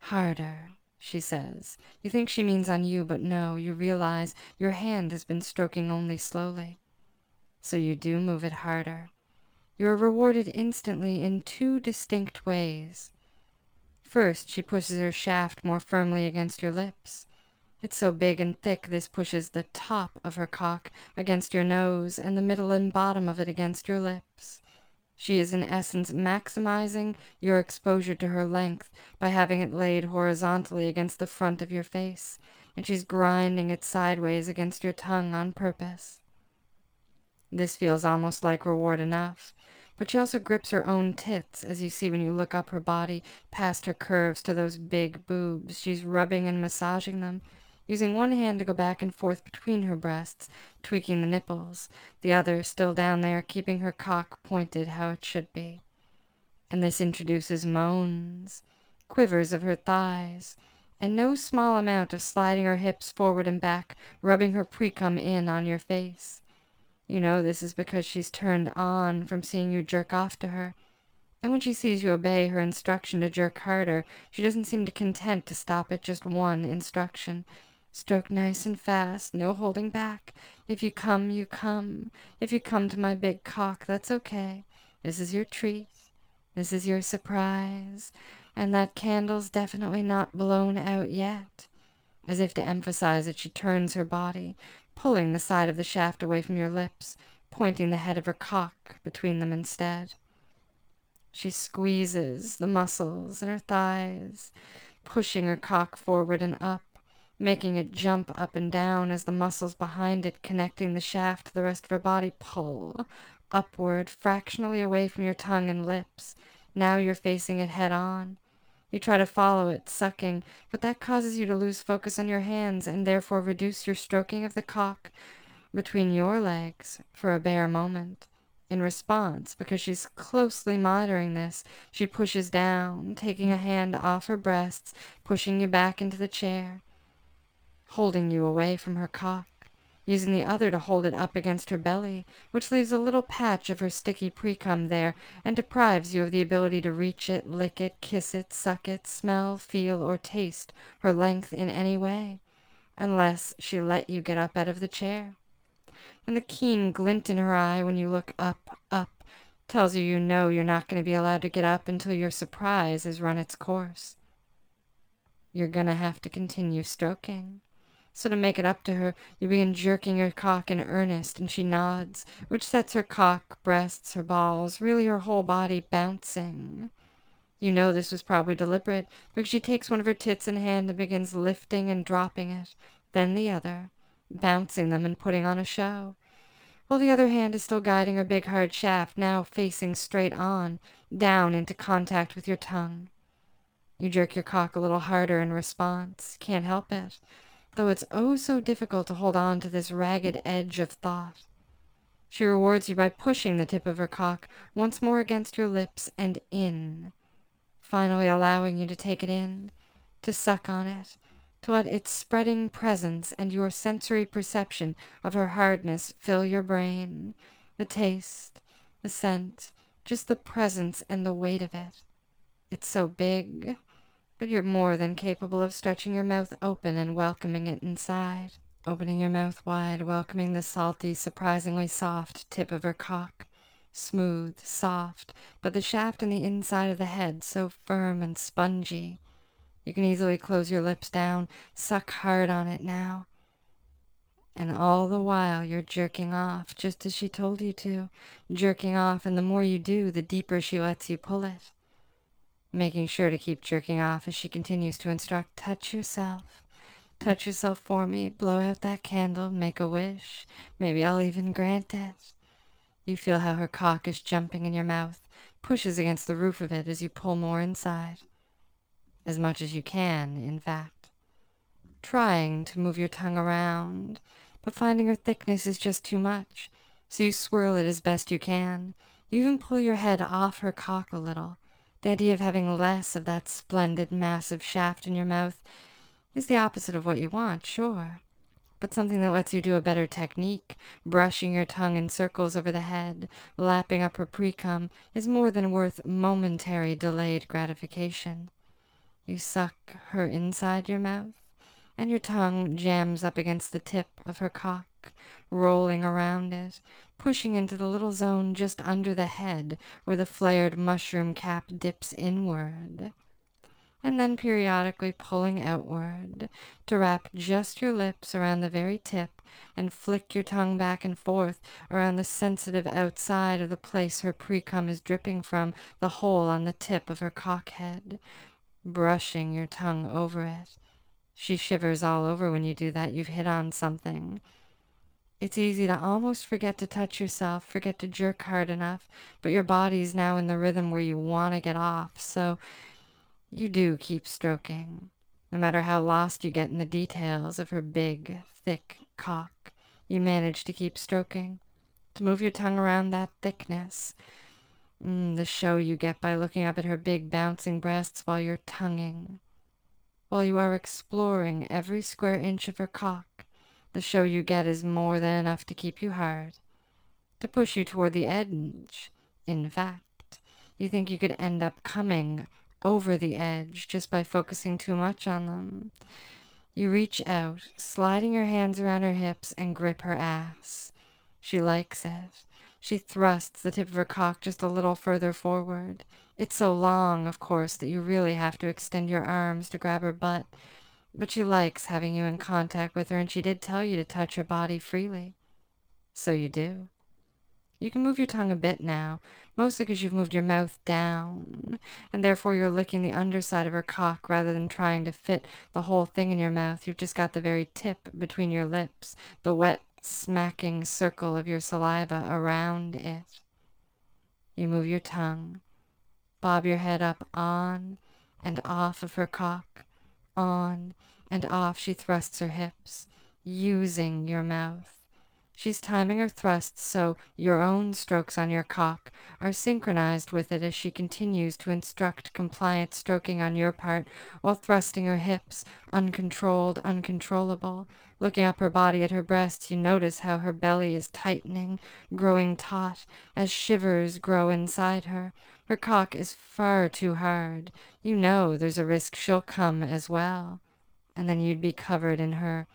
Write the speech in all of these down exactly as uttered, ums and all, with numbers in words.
Harder, she says. You think she means on you, but no, you realize your hand has been stroking only slowly. So you do move it harder. You are rewarded instantly in two distinct ways. First, she pushes her shaft more firmly against your lips. It's so big and thick this pushes the top of her cock against your nose and the middle and bottom of it against your lips. She is in essence maximizing your exposure to her length by having it laid horizontally against the front of your face, and she's grinding it sideways against your tongue on purpose. This feels almost like reward enough, but she also grips her own tits, as you see when you look up her body past her curves to those big boobs. She's rubbing and massaging them, using one hand to go back and forth between her breasts, tweaking the nipples, the other still down there, keeping her cock pointed how it should be. And this introduces moans, quivers of her thighs, and no small amount of sliding her hips forward and back, rubbing her pre-cum in on your face. You know this is because she's turned on from seeing you jerk off to her. And when she sees you obey her instruction to jerk harder, she doesn't seem to content to stop at just one instruction. Stroke nice and fast, no holding back. If you come, you come. If you come to my big cock, that's okay. This is your treat. This is your surprise. And that candle's definitely not blown out yet. As if to emphasize it, she turns her body, pulling the side of the shaft away from your lips, pointing the head of her cock between them instead. She squeezes the muscles in her thighs, pushing her cock forward and up, making it jump up and down as the muscles behind it connecting the shaft to the rest of her body pull upward, fractionally away from your tongue and lips. Now you're facing it head on. You try to follow it, sucking, but that causes you to lose focus on your hands and therefore reduce your stroking of the cock between your legs for a bare moment. In response, because she's closely monitoring this, she pushes down, taking a hand off her breasts, pushing you back into the chair, holding you away from her cock, using the other to hold it up against her belly, which leaves a little patch of her sticky pre-cum there and deprives you of the ability to reach it, lick it, kiss it, suck it, smell, feel, or taste her length in any way, unless she let you get up out of the chair. And the keen glint in her eye when you look up, up, tells you you know you're not going to be allowed to get up until your surprise has run its course. You're going to have to continue stroking. So to make it up to her, you begin jerking your cock in earnest, and she nods, which sets her cock, breasts, her balls, really her whole body bouncing. You know this was probably deliberate, because she takes one of her tits in hand and begins lifting and dropping it, then the other, bouncing them and putting on a show, while the other hand is still guiding her big hard shaft, now facing straight on, down into contact with your tongue. You jerk your cock a little harder in response. Can't help it. Though it's oh so difficult to hold on to this ragged edge of thought. She rewards you by pushing the tip of her cock once more against your lips and in, finally allowing you to take it in, to suck on it, to let its spreading presence and your sensory perception of her hardness fill your brain, the taste, the scent, just the presence and the weight of it. It's so big, but you're more than capable of stretching your mouth open and welcoming it inside. Opening your mouth wide, welcoming the salty, surprisingly soft tip of her cock. Smooth, soft, but the shaft and the inside of the head so firm and spongy. You can easily close your lips down, suck hard on it now. And all the while you're jerking off, just as she told you to. Jerking off, and the more you do, the deeper she lets you pull it. Making sure to keep jerking off as she continues to instruct, touch yourself. Touch yourself for me, blow out that candle, make a wish. Maybe I'll even grant it. You feel how her cock is jumping in your mouth, pushes against the roof of it as you pull more inside. As much as you can, in fact. Trying to move your tongue around, but finding her thickness is just too much, so you swirl it as best you can. You even pull your head off her cock a little. The idea of having less of that splendid, massive shaft in your mouth is the opposite of what you want, sure. But something that lets you do a better technique, brushing your tongue in circles over the head, lapping up her pre-cum, is more than worth momentary delayed gratification. You suck her inside your mouth, and your tongue jams up against the tip of her cock, rolling around it, pushing into the little zone just under the head where the flared mushroom cap dips inward, and then periodically pulling outward to wrap just your lips around the very tip and flick your tongue back and forth around the sensitive outside of the place her pre-cum is dripping from, the hole on the tip of her cock head, brushing your tongue over it. She shivers all over when you do that. You've hit on something. It's easy to almost forget to touch yourself, forget to jerk hard enough, but your body's now in the rhythm where you want to get off, so you do keep stroking. No matter how lost you get in the details of her big, thick cock, you manage to keep stroking, to move your tongue around that thickness. Mm, the show you get by looking up at her big bouncing breasts while you're tonguing. While you are exploring every square inch of her cock, the show you get is more than enough to keep you hard, to push you toward the edge. In fact, you think you could end up coming over the edge just by focusing too much on them. You reach out, sliding your hands around her hips, and grip her ass. She likes it. She thrusts the tip of her cock just a little further forward. It's so long, of course, that you really have to extend your arms to grab her butt, but she likes having you in contact with her, and she did tell you to touch her body freely. So you do. You can move your tongue a bit now, mostly because you've moved your mouth down, and therefore you're licking the underside of her cock rather than trying to fit the whole thing in your mouth. You've just got the very tip between your lips, the wet, smacking circle of your saliva around it. You move your tongue, bob your head up on and off of her cock, on and off. She thrusts her hips, using your mouth. She's timing her thrusts so your own strokes on your cock are synchronized with it as she continues to instruct compliant stroking on your part while thrusting her hips, uncontrolled, uncontrollable. Looking up her body at her breasts, you notice how her belly is tightening, growing taut, as shivers grow inside her. Her cock is far too hard. You know there's a risk she'll come as well, and then you'd be covered in her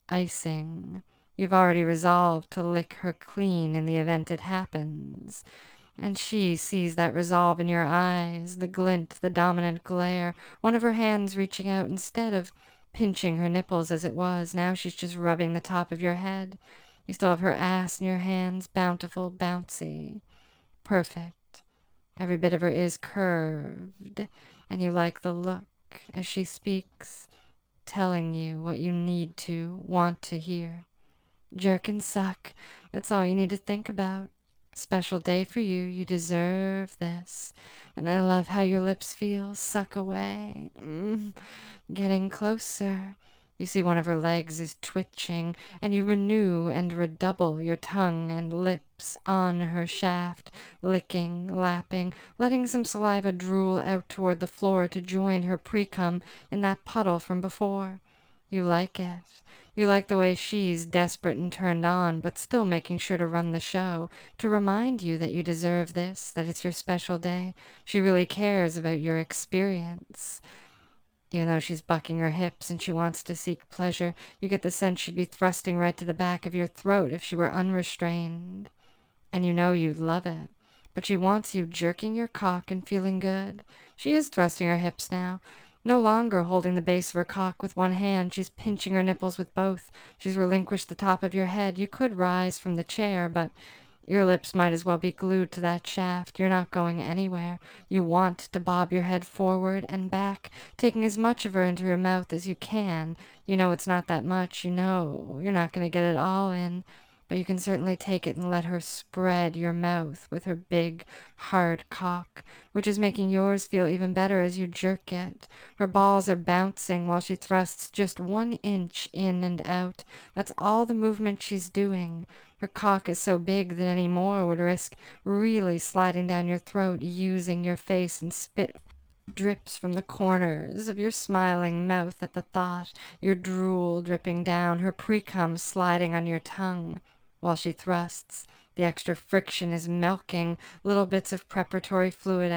icing. You've already resolved to lick her clean in the event it happens. And she sees that resolve in your eyes, the glint, the dominant glare, one of her hands reaching out instead of pinching her nipples as it was. Now she's just rubbing the top of your head. You still have her ass in your hands, bountiful, bouncy. Perfect. Every bit of her is curved, and you like the look as she speaks, telling you what you need to, want to hear. Jerk and suck. That's all you need to think about. Special day for you. You deserve this. And I love how your lips feel. Suck away. Mm. Getting closer. You see one of her legs is twitching, and you renew and redouble your tongue and lips on her shaft, licking, lapping, letting some saliva drool out toward the floor to join her pre-cum in that puddle from before. You like it. You like the way she's desperate and turned on, but still making sure to run the show, to remind you that you deserve this, that it's your special day. She really cares about your experience. Even though she's bucking her hips and she wants to seek pleasure, you get the sense she'd be thrusting right to the back of your throat if she were unrestrained. And you know you'd love it. But she wants you jerking your cock and feeling good. She is thrusting her hips now. No longer holding the base of her cock with one hand, she's pinching her nipples with both. She's relinquished the top of your head. You could rise from the chair, but your lips might as well be glued to that shaft. You're not going anywhere. You want to bob your head forward and back, taking as much of her into your mouth as you can. You know it's not that much. You know you're not going to get it all in. But you can certainly take it and let her spread your mouth with her big, hard cock, which is making yours feel even better as you jerk it. Her balls are bouncing while she thrusts just one inch in and out. That's all the movement she's doing. Her cock is so big that any more would risk really sliding down your throat, using your face, and spit drips from the corners of your smiling mouth at the thought, your drool dripping down, her pre-cum sliding on your tongue. While she thrusts, the extra friction is milking little bits of preparatory fluid